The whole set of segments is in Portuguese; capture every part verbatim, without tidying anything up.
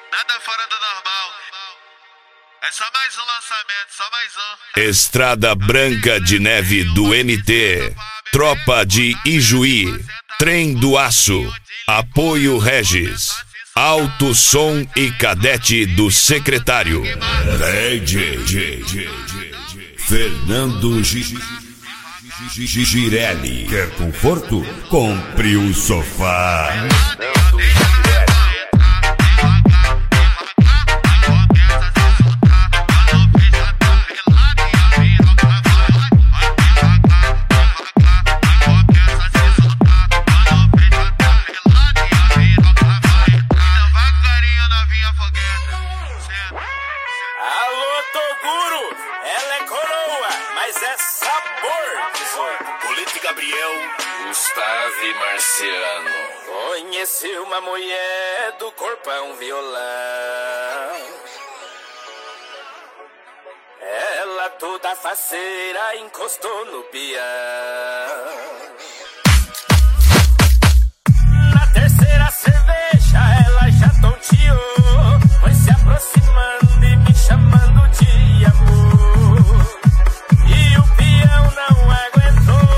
nada fora do normal. É só mais um lançamento, só mais um. Estrada Branca de Neve do N T, Tropa de Ijuí, Trem do Aço, Apoio Regis, Alto Som e Cadete do Secretário. D J Fernando Girelli. Quer conforto? Compre o sofá. Alô, Toguro, ela é coroa, mas é sabor. Colete Gabriel, Gustavo e Marciano. Conheci uma mulher do corpão violão. Ela toda faceira encostou no peão. Na terceira cerveja ela já tonteou, foi se aproximando e me chamando de amor. E o peão não aguentou.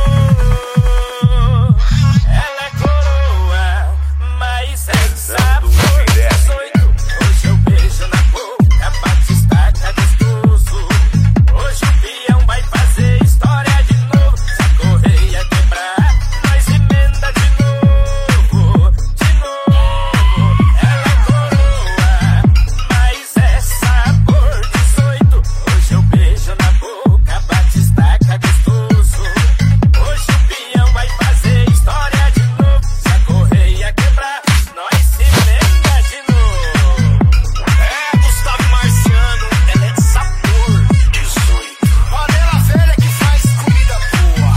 Ela é coroa, mas é sabor. dezoito, hoje eu beijo na boca, batistaca gostoso. Hoje o peão vai fazer história de novo. Se a correia quebrar, nós emenda de novo. De novo, ela é coroa, mas é sabor. dezoito, hoje eu beijo na boca, batistaca gostoso. Hoje o peão vai fazer história de novo. Se a correia quebrar, nós emenda de novo. É Gustavo e Marciano, ela é de sabor. dezoito. Panela velha que faz comida boa.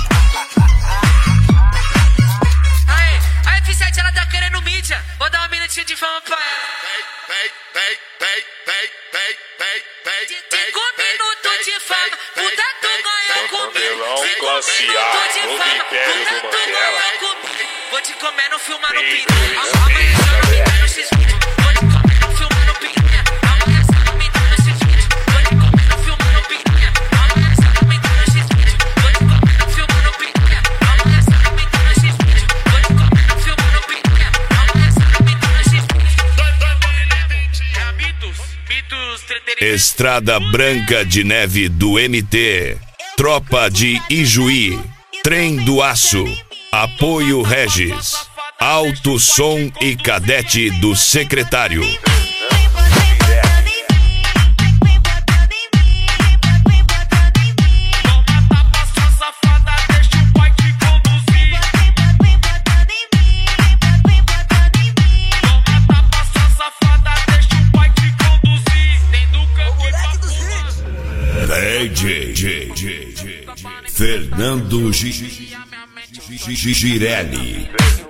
Aí, a F sete ela tá querendo mídia. Vou dar um minutinho de fama pra ela. Pei, pei, pei, pei, pei, pei, pei, Cinco minutos de fama, puta tu ganha comigo. Mandelão Cinco classe A, minutos de novo fama, império puta do tu Mandela. ganha comigo. Vou te comer no filmar no Ei, piranha. ei, Amanhã ei, só no ei, me no X-Vídeo. Vou te comer no filmar no piranha. Amanhã só no me no X-Vídeo. Vou te comer no filmar no piranha. Amanhã só no me no X-Vídeo. Vou te comer no filmar no piranha. Amanhã só no me no X-Vídeo. Vou te comer no filmar no piranha. Amanhã só no me no X-Vídeo. Mitos, mitos, treteria. Estrada Branca de Neve do N T, Tropa de Ijuí, Trem do Aço, Apoio Regis, Alto Som e Cadete do Secretário. D J Fernando Girelli.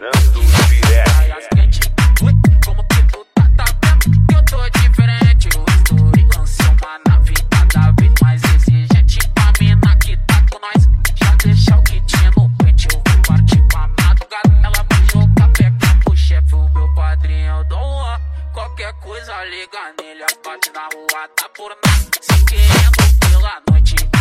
Como que tu tá, tá vendo que eu tô diferente? O Story lancei uma nave cada vez mais exigente. A mina que tá com nós já deixa o kitinho no pente. Eu vou partir pra madrugada, ela vai jogar peca pro chefe. O meu padrinho Dom Juan, qualquer coisa liga nele. A parte na rua tá por nada, se querendo pela noite.